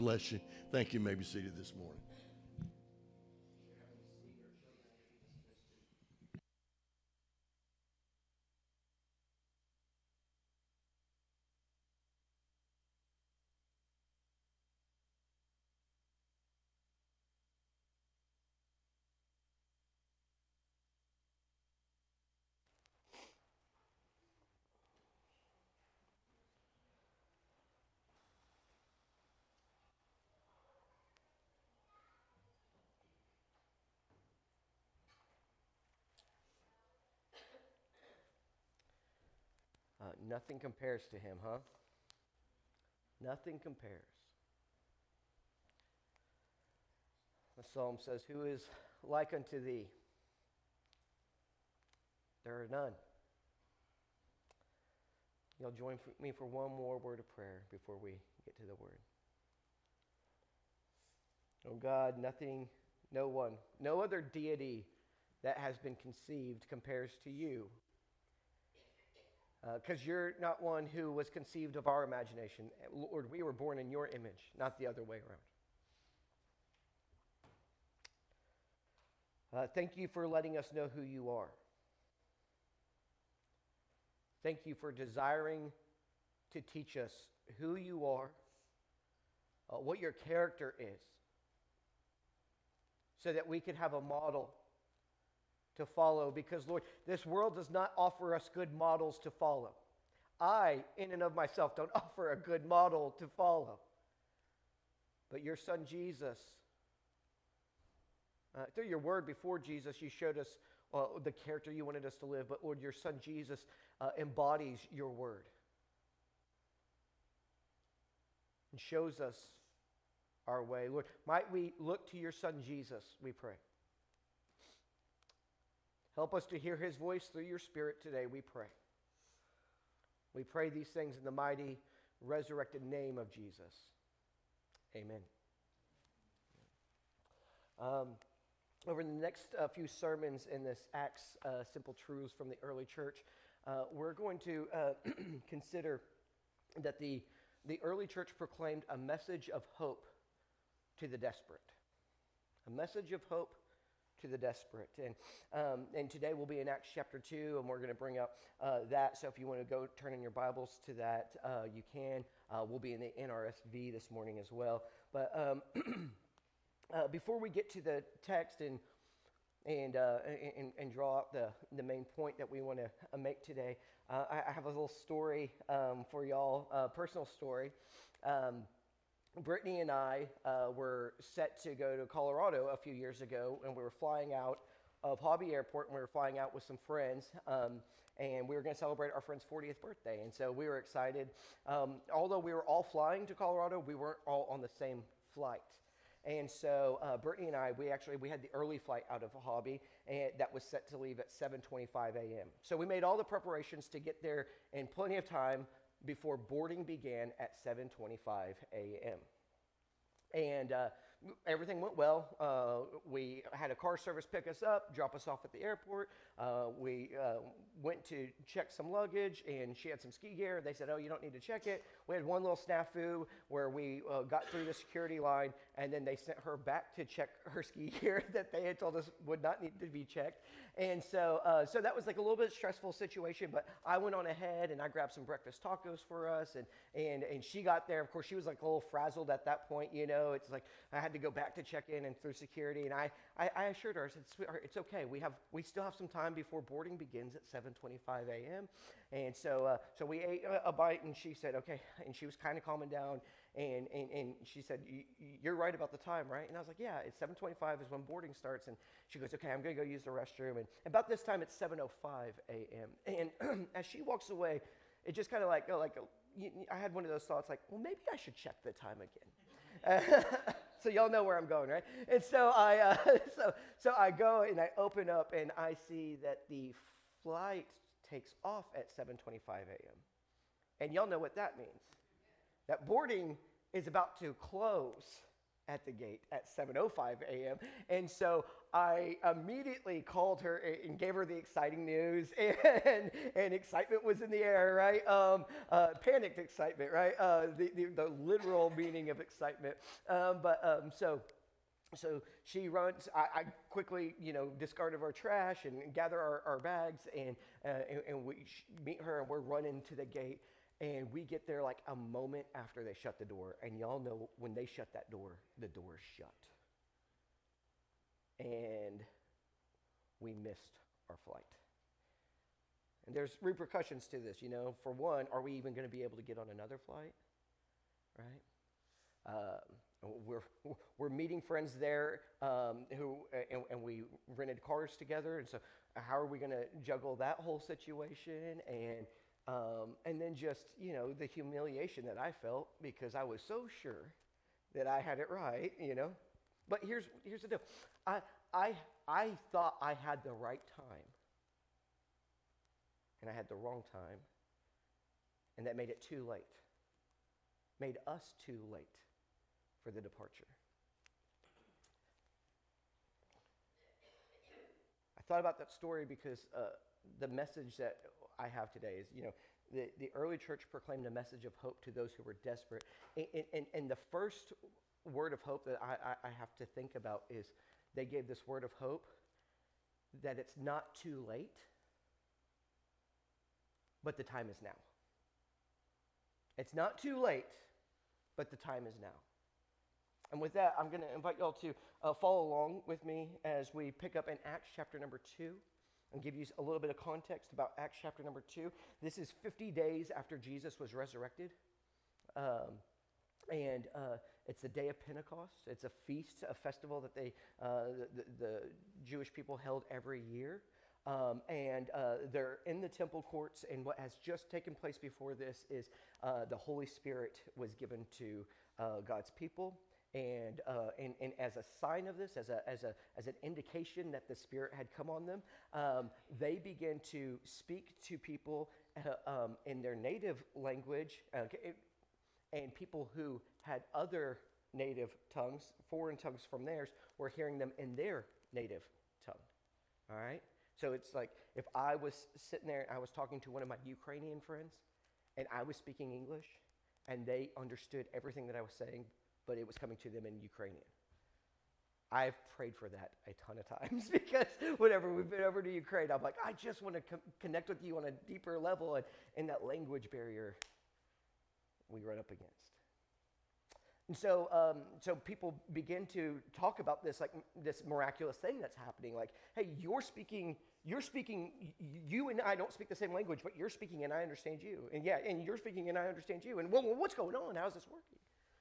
bless you. Thank you. You may be seated this morning. Nothing compares to him, huh? Nothing compares. The psalm says, "Who is like unto thee?" There are none. You'll join me for one more word of prayer before we get to the word. Oh God, nothing, no one, no other deity that has been conceived compares to you. Because you're not one who was conceived of our imagination. Lord, we were born in your image, not the other way around. Thank you for letting us know who you are. Thank you for desiring to teach us who you are, what your character is, so that we could have a model to follow. Because, Lord, this world does not offer us good models to follow. I, in and of myself, don't offer a good model to follow. But your son Jesus, through your word before Jesus, you showed us the character you wanted us to live. But Lord, your son Jesus embodies your word and shows us our way. Lord, might we look to your son Jesus, we pray. Help us to hear his voice through your Spirit today, we pray. We pray these things in the mighty, resurrected name of Jesus. Amen. Over the next few sermons in this Acts Simple Truths from the early church, we're going to consider that the early church proclaimed a message of hope to the desperate. A message of hope to the desperate. And today we'll be in Acts chapter 2, and we're going to bring up that. So if you want to go turn in your Bibles to that, you can. We'll be in the NRSV this morning as well. But before we get to the text and draw out the main point that we want to make today, I have a little story for y'all, a personal story. Brittany and I were set to go to Colorado a few years ago, and we were flying out of Hobby Airport, and we were flying out with some friends, and we were going to celebrate our friend's 40th birthday, and so we were excited. Although we were all flying to Colorado, we weren't all on the same flight. And so Brittany and I, we had the early flight out of Hobby, and that was set to leave at 7:25 a.m. So we made all the preparations to get there in plenty of time before boarding began at 7:25 a.m. And everything went well. We had a car service pick us up, drop us off at the airport. We went to check some luggage, and she had some ski gear. They said, "Oh, you don't need to check it." We had one little snafu where we got through the security line, and then they sent her back to check her ski gear that they had told us would not need to be checked. And so that was like a little bit stressful situation, but I went on ahead and I grabbed some breakfast tacos for us, and she got there. Of course, she was like a little frazzled at that point, you know. It's like I had to go back to check in and through security, and I assured her, I said, "Sweetheart, it's okay. We still have some time before boarding begins at 7:25 a.m. And so we ate a bite, and she said, "Okay," and she was kind of calming down, and she said, "You're right about the time, right?" And I was like, "Yeah, it's 7:25 is when boarding starts." And she goes, "Okay, I'm going to go use the restroom." And about this time, it's 7:05 a.m. And as she walks away, it just kind of I had one of those thoughts like, well, maybe I should check the time again. So y'all know where I'm going, right? And so I go and I open up and I see that the flight takes off at 7:25 a.m. And y'all know what that means. That boarding is about to close at the gate at 7:05 a.m. And so I immediately called her and gave her the exciting news, and excitement was in the air, right? Panicked excitement, right? The literal meaning of excitement. So she runs. I quickly, discard of our trash and gather our bags, and we meet her, and we're running to the gate, and we get there like a moment after they shut the door. And y'all know when they shut that door, the door's shut, and we missed our flight. And there's repercussions to this, For one, are we even going to be able to get on another flight, right? We're meeting friends there and we rented cars together, and so how are we going to juggle that whole situation, and then just the humiliation that I felt because I was so sure that I had it right, But here's the deal, I thought I had the right time, and I had the wrong time, and that made it too late, made us too late for the departure. I thought about that story because the message that I have today is, the early church proclaimed a message of hope to those who were desperate. And the first word of hope that I have to think about is they gave this word of hope that it's not too late, but the time is now. It's not too late, but the time is now. And with that, I'm going to invite y'all to follow along with me as we pick up in Acts chapter number 2 and give you a little bit of context about Acts chapter number 2. This is 50 days after Jesus was resurrected. And it's the day of Pentecost. It's a feast, a festival that the Jewish people held every year. And they're in the temple courts, and what has just taken place before this is the Holy Spirit was given to God's people. And as a sign of this, as an indication that the Spirit had come on them, they began to speak to people in their native language, and people who had other native tongues, foreign tongues from theirs, were hearing them in their native tongue. All right? So it's like if I was sitting there and I was talking to one of my Ukrainian friends, and I was speaking English, and they understood everything that I was saying, but it was coming to them in Ukrainian. I've prayed for that a ton of times because whenever we've been over to Ukraine, I'm like, I just want to connect with you on a deeper level, and that language barrier we run up against. And so people begin to talk about this, like this miraculous thing that's happening. Like, hey, you're speaking, you and I don't speak the same language, but you're speaking and I understand you. And you're speaking and I understand you. And well, what's going on? How's this working?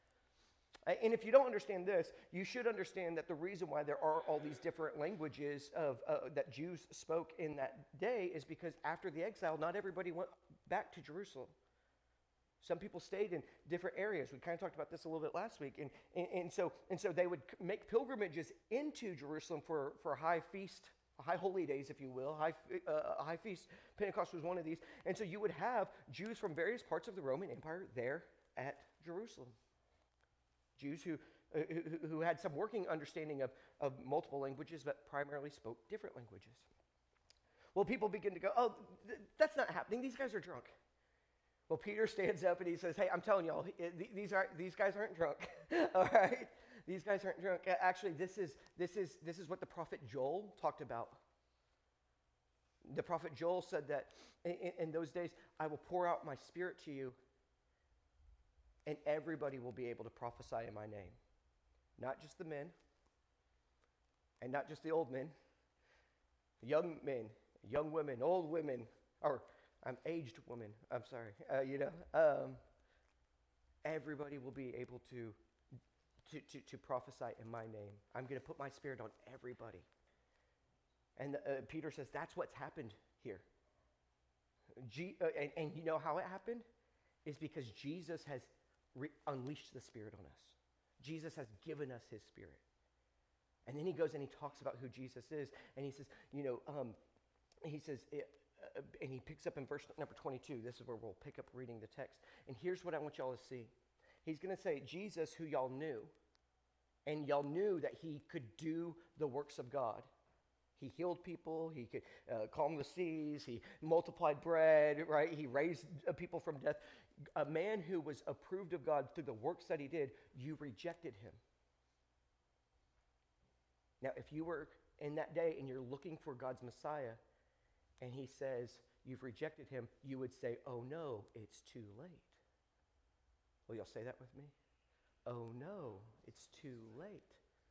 And if you don't understand this, you should understand that the reason why there are all these different languages that Jews spoke in that day is because after the exile, not everybody went back to Jerusalem. Some people stayed in different areas. We kind of talked about this a little bit last week. And so they would make pilgrimages into Jerusalem for high feast, high holy days, if you will. High feast. Pentecost was one of these. And so you would have Jews from various parts of the Roman Empire there at Jerusalem. Jews who had some working understanding of multiple languages, but primarily spoke different languages. Well, people begin to go, oh, that's not happening. These guys are drunk. Well, Peter stands up and he says, hey, I'm telling y'all, these guys aren't drunk. All right? These guys aren't drunk. Actually, this is what the prophet Joel talked about. The prophet Joel said that in those days, I will pour out my spirit to you, and everybody will be able to prophesy in my name. Not just the men, and not just the old men, young men, young women, old women, or aged women, I'm sorry. Everybody will be able to prophesy in my name. I'm going to put my spirit on everybody. And Peter says that's what's happened here. And you know how it happened? Is because Jesus has unleashed the Spirit on us. Jesus has given us his Spirit. And then he goes and he talks about who Jesus is. And he says, and he picks up in verse number 22. This is where we'll pick up reading the text. And here's what I want y'all to see. He's going to say, Jesus, who y'all knew, And y'all knew that he could do the works of God. He healed people. He could calm the seas. He multiplied bread, right? He raised people from death. A man who was approved of God through the works that he did, you rejected him. Now, if you were in that day and you're looking for God's Messiah, and he says you've rejected him, you would say, oh no, it's too late. Will y'all say that with me? Oh no, it's too late.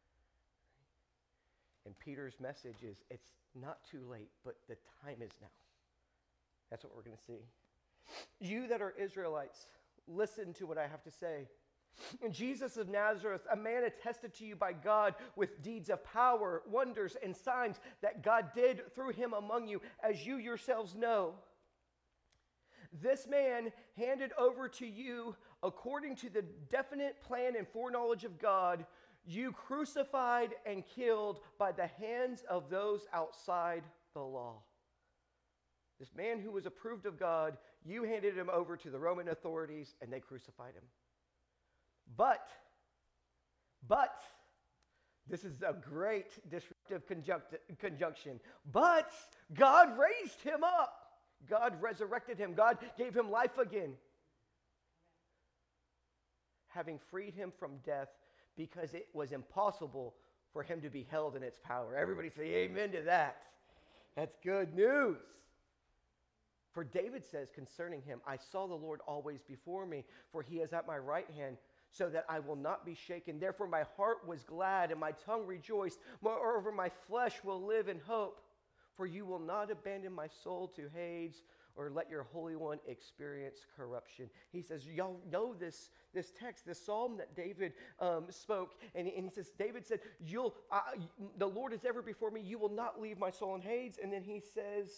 And Peter's message is, it's not too late, but the time is now. That's what we're going to see. You that are Israelites, listen to what I have to say. Jesus of Nazareth, a man attested to you by God with deeds of power, wonders, and signs that God did through him among you, as you yourselves know. This man handed over to you according to the definite plan and foreknowledge of God, you crucified and killed by the hands of those outside the law. This man who was approved of God, you handed him over to the Roman authorities and they crucified him. But, this is a great disruptive conjunction. But God raised him up. God resurrected him. God gave him life again. Having freed him from death because it was impossible for him to be held in its power. Everybody say amen to that. That's good news. For David says concerning him, I saw the Lord always before me, for he is at my right hand, so that I will not be shaken. Therefore my heart was glad and my tongue rejoiced. Moreover, my flesh will live in hope. For you will not abandon my soul to Hades, or let your Holy One experience corruption. He says, y'all know this text, this psalm that David spoke. And he says, David said, the Lord is ever before me. You will not leave my soul in Hades. And then he says,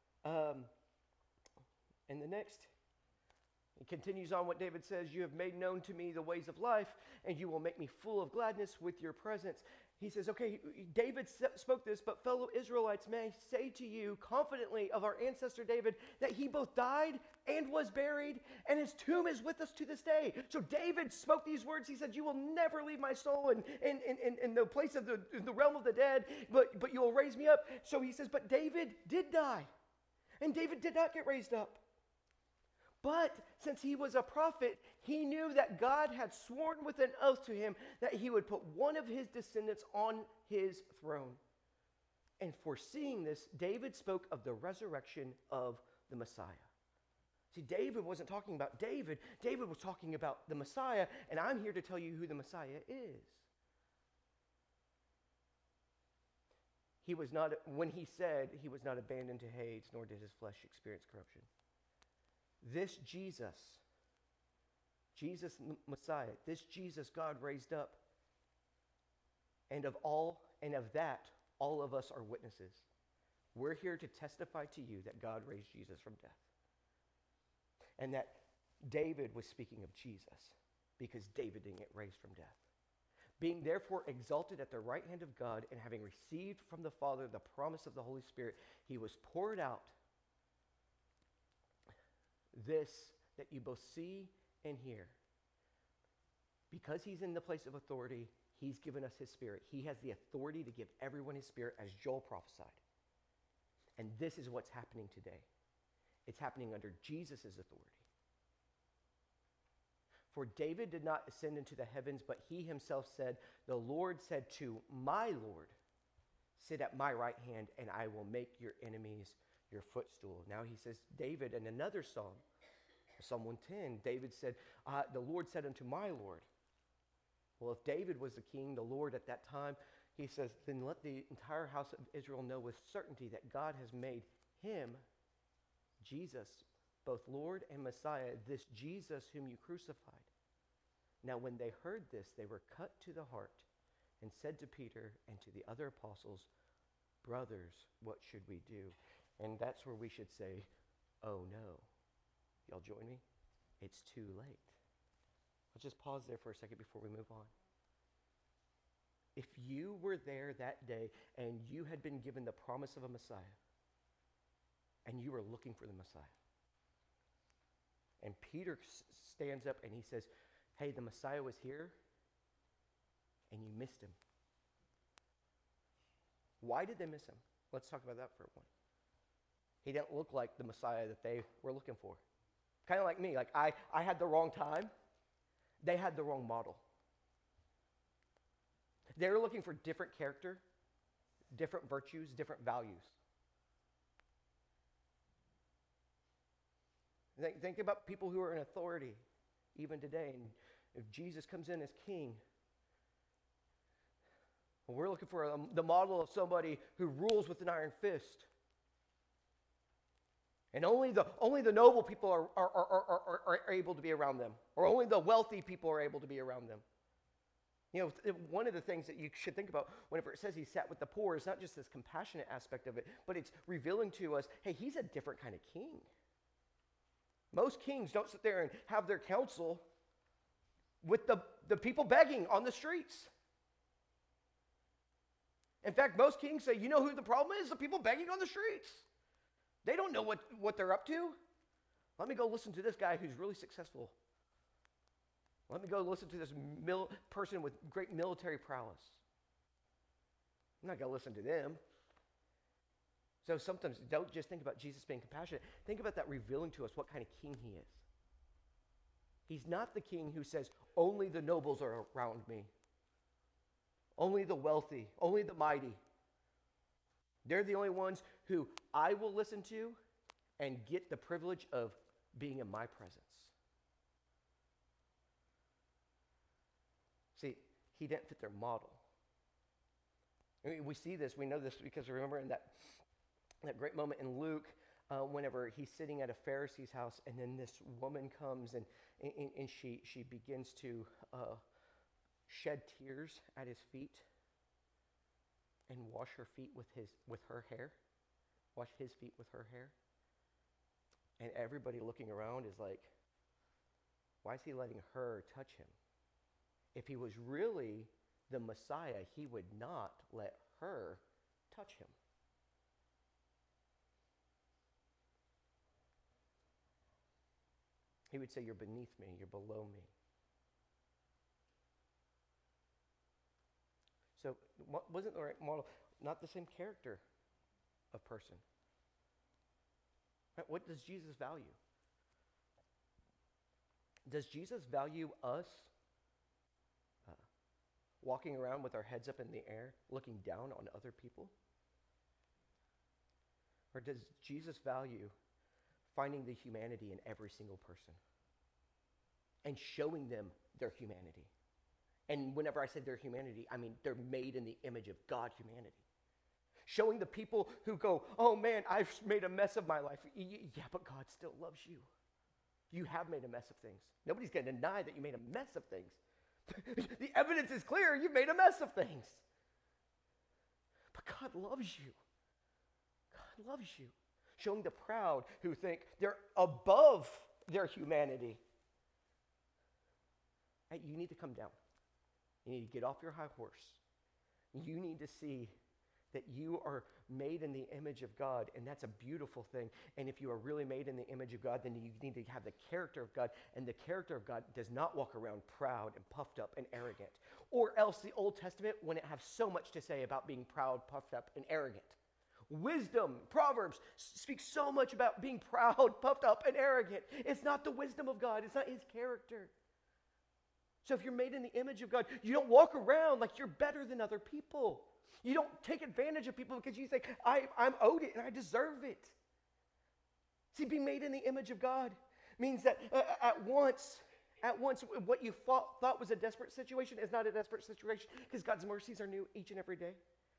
in the next, he continues on what David says, you have made known to me the ways of life, and you will make me full of gladness with your presence. He says, okay, David spoke this, but fellow Israelites may say to you confidently of our ancestor David that he both died and was buried, and his tomb is with us to this day. So David spoke these words. He said, you will never leave my soul in the place of the realm of the dead, but you will raise me up. So he says, but David did die, and David did not get raised up. But since he was a prophet, he knew that God had sworn with an oath to him that he would put one of his descendants on his throne. And foreseeing this, David spoke of the resurrection of the Messiah. See, David wasn't talking about David. David was talking about the Messiah, and I'm here to tell you who the Messiah is. When he said he was not abandoned to Hades, nor did his flesh experience corruption. This Jesus Messiah, this Jesus God raised up, and of that, all of us are witnesses. We're here to testify to you that God raised Jesus from death. And that David was speaking of Jesus, because David didn't get raised from death. Being therefore exalted at the right hand of God, and having received from the Father the promise of the Holy Spirit, he was poured out. This that you both see and hear. Because he's in the place of authority, he's given us his Spirit. He has the authority to give everyone his Spirit, as Joel prophesied. And this is what's happening today. It's happening under Jesus' authority. For David did not ascend into the heavens, but he himself said, the Lord said to my Lord, sit at my right hand, and I will make your enemies your footstool. Now he says, David, in another psalm, Psalm 110, David said, the Lord said unto my Lord. Well, if David was the king, the Lord at that time, he says, then let the entire house of Israel know with certainty that God has made him, Jesus, both Lord and Messiah, this Jesus whom you crucified. Now when they heard this, they were cut to the heart and said to Peter and to the other apostles, brothers, what should we do? And that's where we should say, oh no. Y'all join me? It's too late. Let's just pause there for a second before we move on. If you were there that day and you had been given the promise of a Messiah, and you were looking for the Messiah, and Peter stands up and he says, hey, the Messiah was here, and you missed him. Why did they miss him? Let's talk about that for a moment. He didn't look like the Messiah that they were looking for. Kind of like me. Like I had the wrong time. They had the wrong model. They were looking for different character, different virtues, different values. Think about people who are in authority even today. And if Jesus comes in as king, we're looking for the model of somebody who rules with an iron fist. And only the noble people are able to be around them. Or only the wealthy people are able to be around them. You know, one of the things that you should think about whenever it says he sat with the poor is not just this compassionate aspect of it, but it's revealing to us, hey, he's a different kind of king. Most kings don't sit there and have their counsel with the people begging on the streets. In fact, most kings say, you know who the problem is? The people begging on the streets. They don't know what they're up to. Let me go listen to this guy who's really successful. Let me go listen to this person with great military prowess. I'm not going to listen to them. So sometimes don't just think about Jesus being compassionate. Think about that revealing to us what kind of king he is. He's not the king who says, only the nobles are around me. Only the wealthy, only the mighty. They're the only ones who I will listen to and get the privilege of being in my presence. See, he didn't fit their model. I mean, we see this, we know this because remember in that great moment in Luke, whenever he's sitting at a Pharisee's house, and then this woman comes and she begins to shed tears at his feet and wash her feet with her hair, wash his feet with her hair. And everybody looking around is like, why is he letting her touch him? If he was really the Messiah, he would not let her touch him. He would say, you're beneath me, you're below me. So wasn't the right model, not the same character of person. Right? What does Jesus value? Does Jesus value us walking around with our heads up in the air, looking down on other people? Or does Jesus value finding the humanity in every single person and showing them their humanity? And whenever I say their humanity, I mean they're made in the image of God humanity. Showing the people who go, oh man, I've made a mess of my life. Yeah, but God still loves you. You have made a mess of things. Nobody's going to deny that you made a mess of things. The evidence is clear, you've made a mess of things. But God loves you. God loves you. Showing the proud who think they're above their humanity. Hey, you need to come down. You need to get off your high horse. You need to see that you are made in the image of God, and that's a beautiful thing. And if you are really made in the image of God, then you need to have the character of God, and the character of God does not walk around proud and puffed up and arrogant. Or else the Old Testament wouldn't have so much to say about being proud, puffed up, and arrogant. Wisdom, Proverbs speak so much about being proud, puffed up, and arrogant. It's not the wisdom of God. It's not his character. So if you're made in the image of God, you don't walk around like you're better than other people. You don't take advantage of people because you think, I'm owed it and I deserve it. See, being made in the image of God means that at once, what you thought was a desperate situation is not a desperate situation because God's mercies are new each and every day.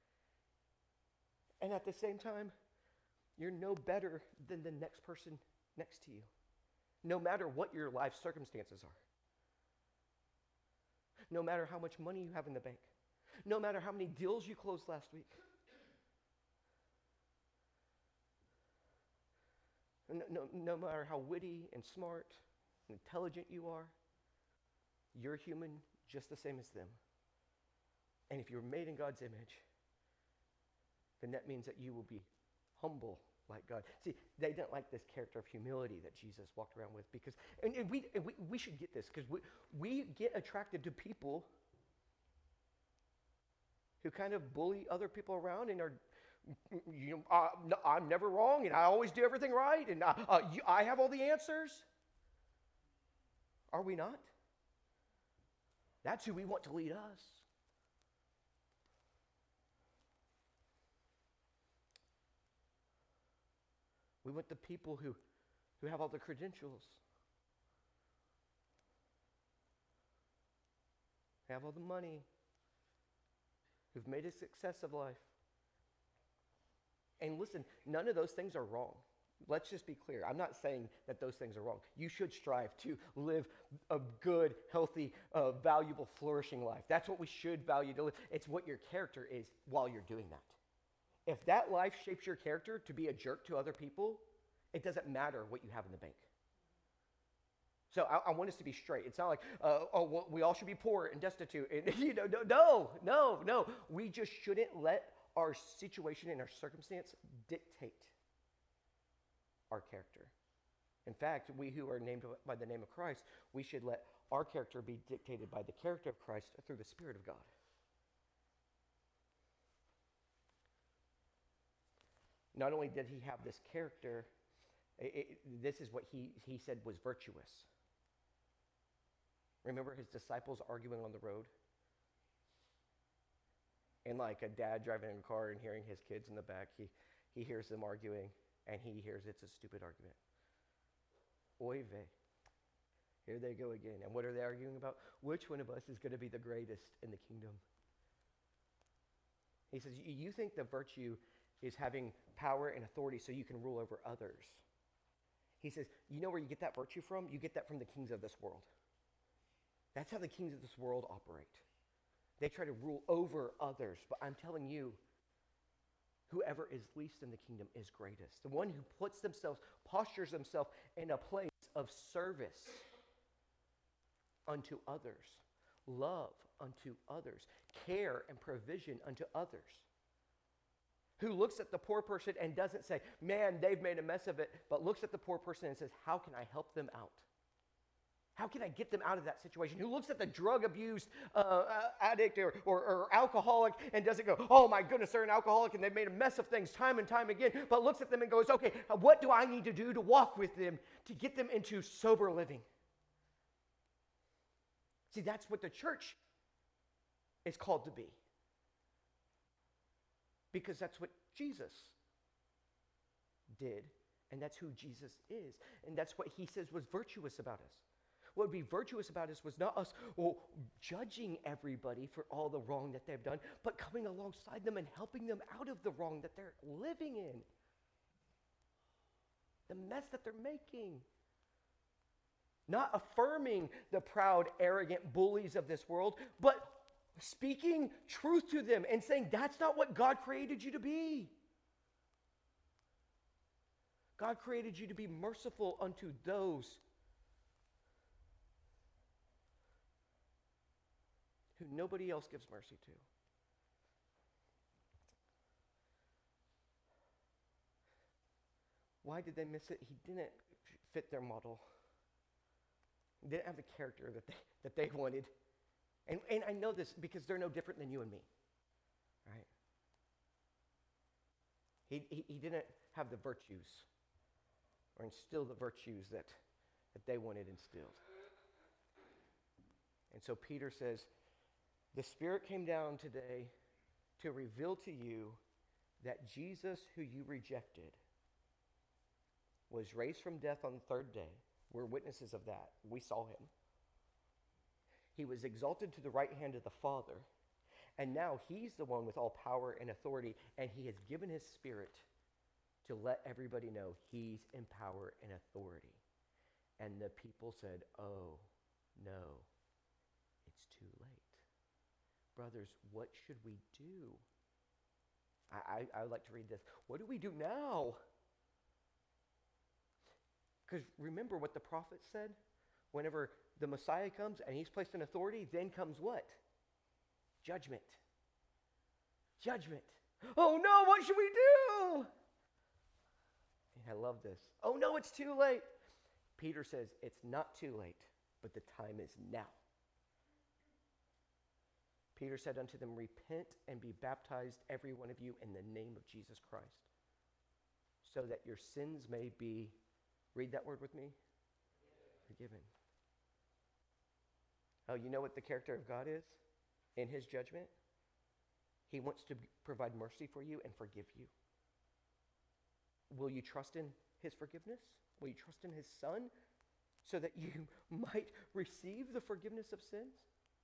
And at the same time, you're no better than the next person next to you, no matter what your life circumstances are. No matter how much money you have in the bank. No matter how many deals you closed last week. No matter how witty and smart and intelligent you are, you're human just the same as them. And if you're made in God's image, then that means that you will be humble like God. See, they didn't like this character of humility that Jesus walked around with because, and we should get this because we get attracted to people who kind of bully other people around and are, no, I'm never wrong and I always do everything right and I have all the answers? Are we not? That's who we want to lead us. We want the people who have all the credentials, have all the money, who've made a success of life. And listen, none of those things are wrong. Let's just be clear. I'm not saying that those things are wrong. You should strive to live a good, healthy, valuable, flourishing life. That's what we should value to live. It's what your character is while you're doing that. If that life shapes your character to be a jerk to other people, it doesn't matter what you have in the bank. So I want us to be straight. It's not like, well, we all should be poor and destitute. And, no. We just shouldn't let our situation and our circumstance dictate our character. In fact, we who are named by the name of Christ, we should let our character be dictated by the character of Christ through the Spirit of God. Not only did he have this character, this is what he said was virtuous. Remember his disciples arguing on the road? And like a dad driving in a car and hearing his kids in the back, he hears them arguing, and he hears it's a stupid argument. Oy vey. Here they go again. And what are they arguing about? Which one of us is going to be the greatest in the kingdom? He says, you think the virtue is having power and authority so you can rule over others. He says, you know where you get that virtue from? You get that from the kings of this world. That's how the kings of this world operate. They try to rule over others. But I'm telling you, whoever is least in the kingdom is greatest. The one who postures themselves in a place of service unto others, love unto others, care and provision unto others. Who looks at the poor person and doesn't say, man, they've made a mess of it, but looks at the poor person and says, how can I help them out? How can I get them out of that situation? Who looks at the drug-abused addict or alcoholic and doesn't go, oh my goodness, they're an alcoholic and they've made a mess of things time and time again, but looks at them and goes, okay, what do I need to do to walk with them to get them into sober living? See, that's what the church is called to be. Because that's what Jesus did, and that's who Jesus is, and that's what he says was virtuous about us. What would be virtuous about us was not us judging everybody for all the wrong that they've done, but coming alongside them and helping them out of the wrong that they're living in, the mess that they're making. Not affirming the proud, arrogant bullies of this world, but speaking truth to them and saying, that's not what God created you to be. God created you to be merciful unto those who nobody else gives mercy to. Why did they miss it? He didn't fit their model. He didn't have the character that they wanted. And I know this because they're no different than you and me, right? He didn't have the virtues or instill the virtues that they wanted instilled. And so Peter says, the Spirit came down today to reveal to you that Jesus, who you rejected, was raised from death on the third day. We're witnesses of that. We saw him. He was exalted to the right hand of the Father, and now he's the one with all power and authority, and he has given his Spirit to let everybody know he's in power and authority. And the people said, oh, no, it's too late. Brothers, what should we do? I would like to read this. What do we do now? Because remember what the prophet said? Whenever the Messiah comes and he's placed in authority, then comes what? Judgment. Judgment. Oh no, what should we do? I love this. Oh no, it's too late. Peter says, it's not too late, but the time is now. Peter said unto them, repent and be baptized, every one of you, in the name of Jesus Christ, so that your sins may be, read that word with me, forgiven. Oh, you know what the character of God is in his judgment? He wants to provide mercy for you and forgive you. Will you trust in his forgiveness? Will you trust in his Son so that you might receive the forgiveness of sins?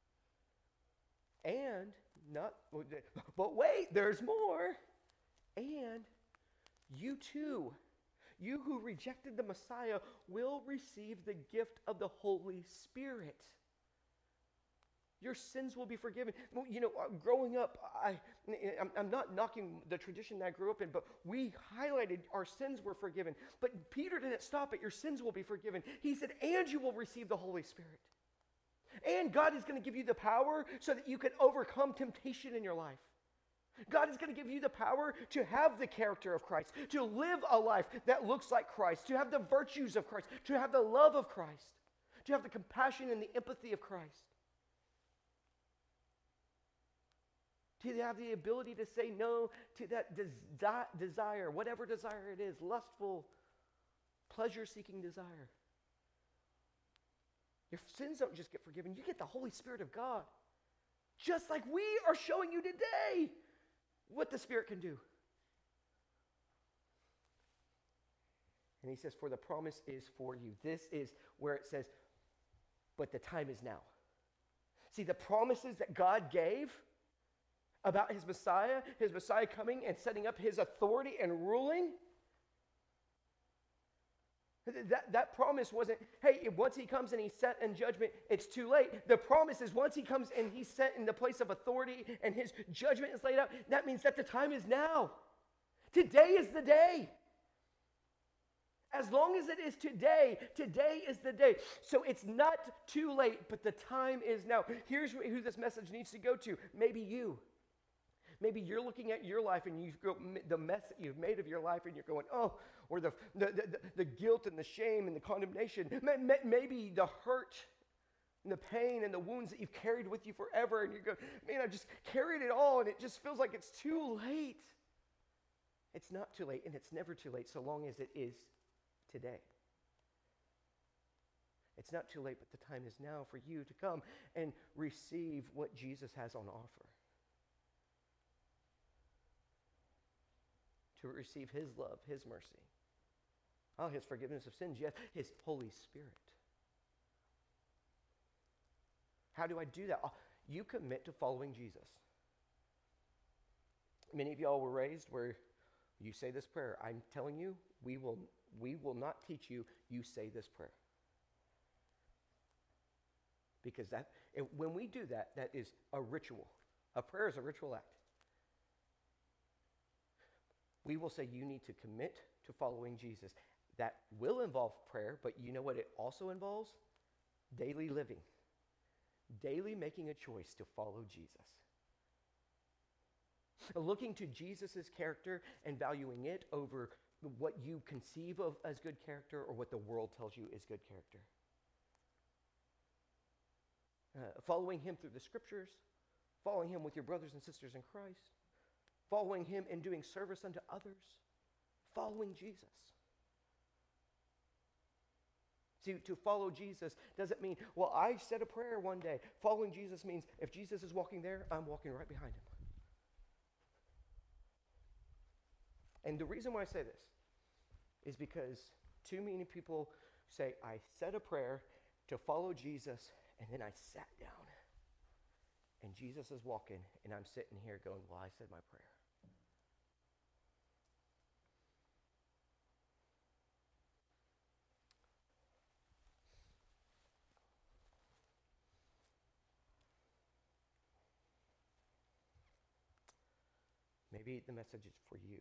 And not, but wait, there's more. And you too, you who rejected the Messiah, will receive the gift of the Holy Spirit. Your sins will be forgiven. Well, you know, growing up, I'm not knocking the tradition that I grew up in, but we highlighted our sins were forgiven. But Peter didn't stop at your sins will be forgiven. He said, and you will receive the Holy Spirit. And God is going to give you the power so that you can overcome temptation in your life. God is going to give you the power to have the character of Christ, to live a life that looks like Christ, to have the virtues of Christ, to have the love of Christ, to have the compassion and the empathy of Christ. To have the ability to say no to that desire, whatever desire it is, lustful, pleasure-seeking desire. Your sins don't just get forgiven, you get the Holy Spirit of God. Just like we are showing you today what the Spirit can do. And he says, for the promise is for you. This is where it says, but the time is now. See, the promises that God gave about his Messiah coming and setting up his authority and ruling, that promise wasn't, hey, once he comes and he's set in judgment, it's too late. The promise is once he comes and he's set in the place of authority and his judgment is laid out, that means that the time is now. Today is the day. As long as it is today, today is the day. So it's not too late, but the time is now. Here's who this message needs to go to. Maybe you. Maybe you're looking at your life and you've got the mess that you've made of your life and you're going, oh, or the guilt and the shame and the condemnation. Maybe the hurt and the pain and the wounds that you've carried with you forever. And you're going, man, I've just carried it all and it just feels like it's too late. It's not too late, and it's never too late so long as it is today. It's not too late, but the time is now for you to come and receive what Jesus has on offer. To receive his love, his mercy. Oh, his forgiveness of sins, yes, his Holy Spirit. How do I do that? Oh, you commit to following Jesus. Many of y'all were raised where you say this prayer. I'm telling you, we will not teach you, you say this prayer. Because when we do that, that is a ritual. A prayer is a ritual act. We will say you need to commit to following Jesus. That will involve prayer, but you know what it also involves? Daily living. Daily making a choice to follow Jesus. Looking to Jesus' character and valuing it over what you conceive of as good character or what the world tells you is good character. Following him through the scriptures, following him with your brothers and sisters in Christ, following him and doing service unto others, following Jesus. See, to follow Jesus doesn't mean, well, I said a prayer one day. Following Jesus means if Jesus is walking there, I'm walking right behind him. And the reason why I say this is because too many people say, I said a prayer to follow Jesus, and then I sat down. And Jesus is walking, and I'm sitting here going, well, I said my prayer. Maybe the message is for you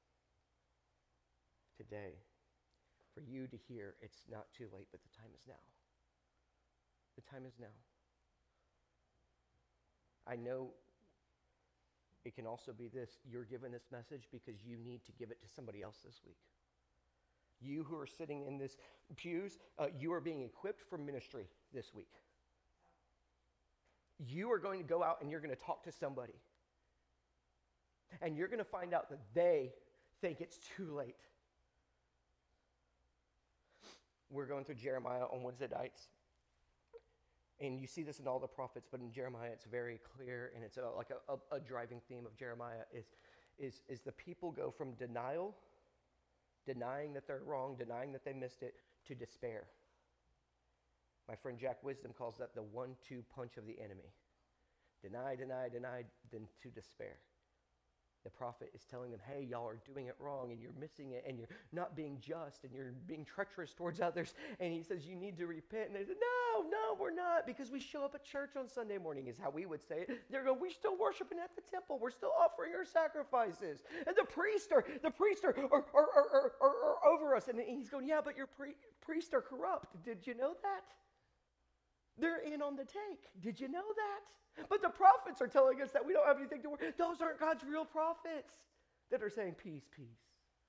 today, for you to hear it's not too late, but the time is now. The time is now. I know it can also be this, you're given this message because you need to give it to somebody else this week. You who are sitting in this pews, you are being equipped for ministry this week. You are going to go out and you're going to talk to somebody. And you're going to find out that they think it's too late. We're going through Jeremiah on Wednesday nights. And you see this in all the prophets, but in Jeremiah it's very clear, and it's like a driving theme of Jeremiah is the people go from denial, denying that they're wrong, denying that they missed it, to despair. My friend Jack Wisdom calls that the 1-2 punch of the enemy. Deny, deny, deny, then to despair. The prophet is telling them, hey, y'all are doing it wrong, and you're missing it, and you're not being just, and you're being treacherous towards others. And he says, you need to repent. And they said, no, we're not, because we show up at church on Sunday morning, is how we would say it. They're going, we're still worshiping at the temple. We're still offering our sacrifices. And the priests are over us. And he's going, yeah, but your priests are corrupt. Did you know that? They're in on the take. Did you know that? But the prophets are telling us that we don't have anything to worry. Those aren't God's real prophets that are saying peace, peace.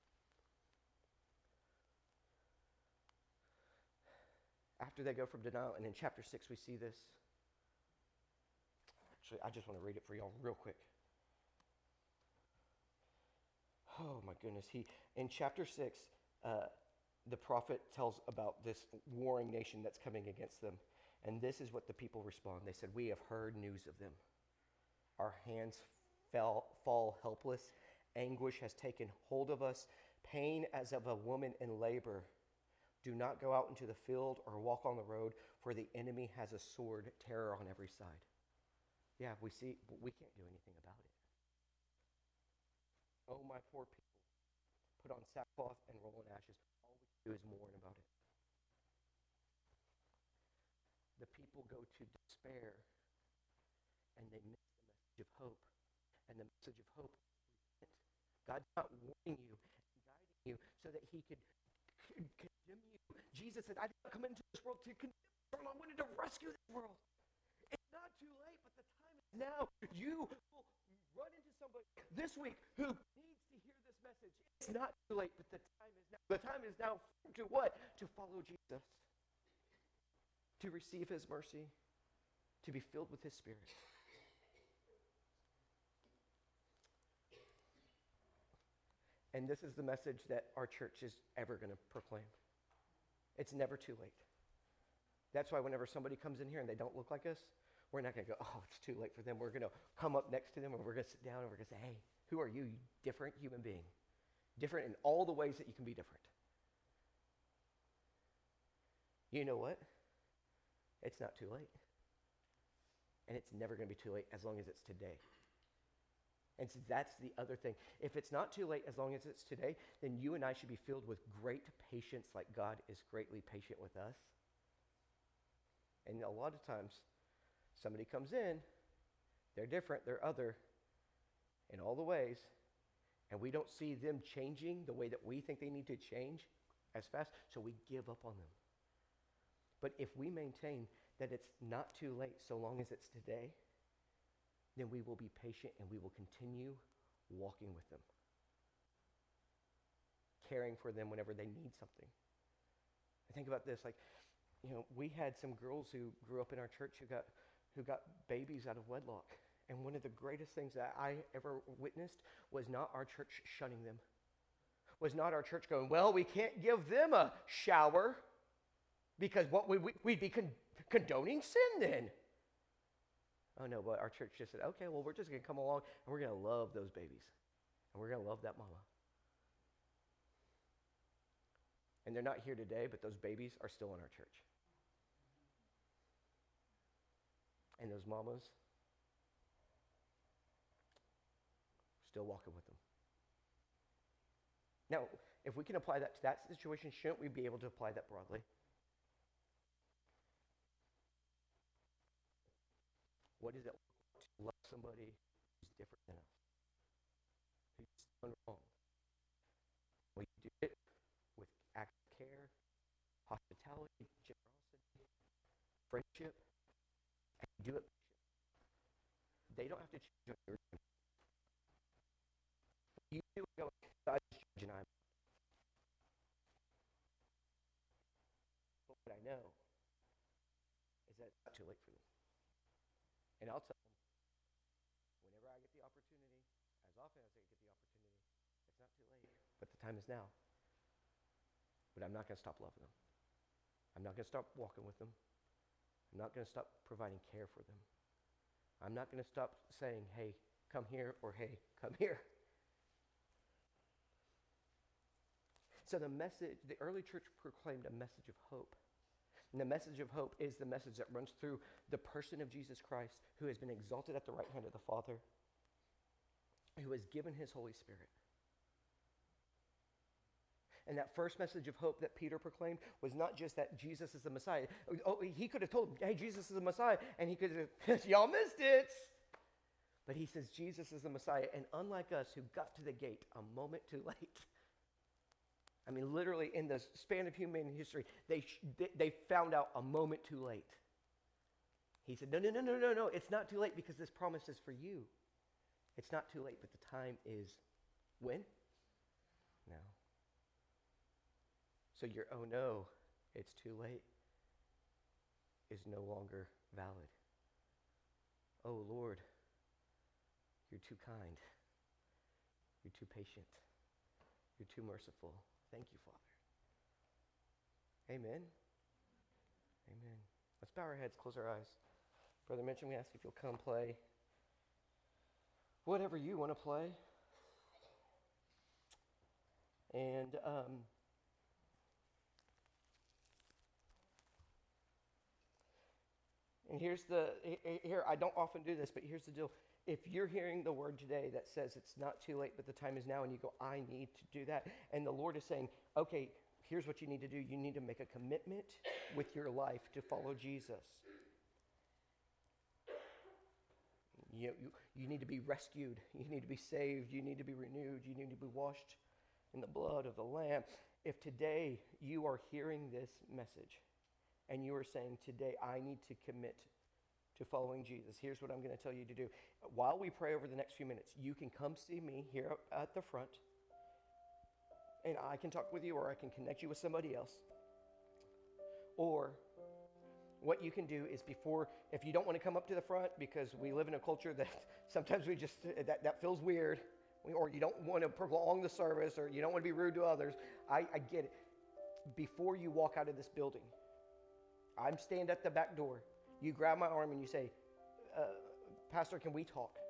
After they go from denial, and in chapter 6 we see this. Actually, I just want to read it for y'all real quick. Oh my goodness. In chapter 6, the prophet tells about this warring nation that's coming against them. And this is what the people respond. They said, we have heard news of them. Our hands fall helpless. Anguish has taken hold of us. Pain as of a woman in labor. Do not go out into the field or walk on the road, for the enemy has a sword, terror on every side. Yeah, we see, but we can't do anything about it. Oh, my poor people. Put on sackcloth and roll in ashes. All we can do is mourn about it. The people go to despair, and they miss the message of hope. And the message of hope is repent. God's not warning you and guiding you so that he could condemn you. Jesus said, I did not come into this world to condemn this world. I wanted to rescue this world. It's not too late, but the time is now. You will run into somebody this week who needs to hear this message. It's not too late, but the time is now. The time is now to what? To follow Jesus. To receive his mercy, to be filled with his Spirit. And this is the message that our church is ever going to proclaim. It's never too late. That's why whenever somebody comes in here and they don't look like us, we're not going to go, oh, it's too late for them. We're going to come up next to them and we're going to sit down and we're going to say, hey, who are you? You different human being. Different in all the ways that you can be different. You know what? It's not too late. And it's never going to be too late as long as it's today. And so that's the other thing. If it's not too late as long as it's today, then you and I should be filled with great patience like God is greatly patient with us. And a lot of times, somebody comes in, they're different, they're other in all the ways, and we don't see them changing the way that we think they need to change as fast, so we give up on them. But if we maintain that it's not too late so long as it's today, then we will be patient and we will continue walking with them, caring for them whenever they need something. I think about this, like, we had some girls who grew up in our church who got babies out of wedlock. And one of the greatest things that I ever witnessed was not our church shunning them. Was not our church going, well, we can't give them a shower because we'd be condoning sin then. Oh no, but our church just said, okay, well, we're just going to come along and we're going to love those babies. And we're going to love that mama. And they're not here today, but those babies are still in our church. And those mamas, still walking with them. Now, if we can apply that to that situation, shouldn't we be able to apply that broadly? What does it look like to love somebody who's different than us? Who's done wrong? Well, you do it with acts of care, hospitality, generosity, friendship, and you do it. They don't have to change on your time. You do it going, I just judge and I'm. But what I know is that it's not too late for them. And I'll tell them, whenever I get the opportunity, as often as I get the opportunity, it's not too late, but the time is now. But I'm not going to stop loving them. I'm not going to stop walking with them. I'm not going to stop providing care for them. I'm not going to stop saying, hey, come here, or hey, come here. So the early church proclaimed a message of hope. And the message of hope is the message that runs through the person of Jesus Christ, who has been exalted at the right hand of the Father, who has given his Holy Spirit. And that first message of hope that Peter proclaimed was not just that Jesus is the Messiah. Oh, he could have told them, hey, Jesus is the Messiah, and he could have, y'all missed it. But he says Jesus is the Messiah, and unlike us who got to the gate a moment too late, I mean, literally in the span of human history, they found out a moment too late. He said, no, it's not too late because this promise is for you. It's not too late, but the time is when? Now. So your oh no, it's too late is no longer valid. Oh Lord, you're too kind. You're too patient. You're too merciful. Thank you, Father. Amen. Amen. Let's bow our heads, close our eyes. Brother Mitchell, we ask if you'll come play whatever you want to play. And here, I don't often do this, but here's the deal. If you're hearing the word today that says it's not too late, but the time is now, and you go, I need to do that, and the Lord is saying, okay, here's what you need to do. You need to make a commitment with your life to follow Jesus. You need to be rescued. You need to be saved. You need to be renewed. You need to be washed in the blood of the Lamb. If today you are hearing this message and you are saying, today I need to commit to following Jesus, here's what I'm going to tell you to do. While we pray over the next few minutes, you can come see me here at the front, and I can talk with you, or I can connect you with somebody else. Or what you can do is if you don't want to come up to the front because we live in a culture that sometimes that feels weird, or you don't want to prolong the service, or you don't want to be rude to others, I get it. Before you walk out of this building, I'm standing at the back door. You grab my arm and you say, Pastor, can we talk?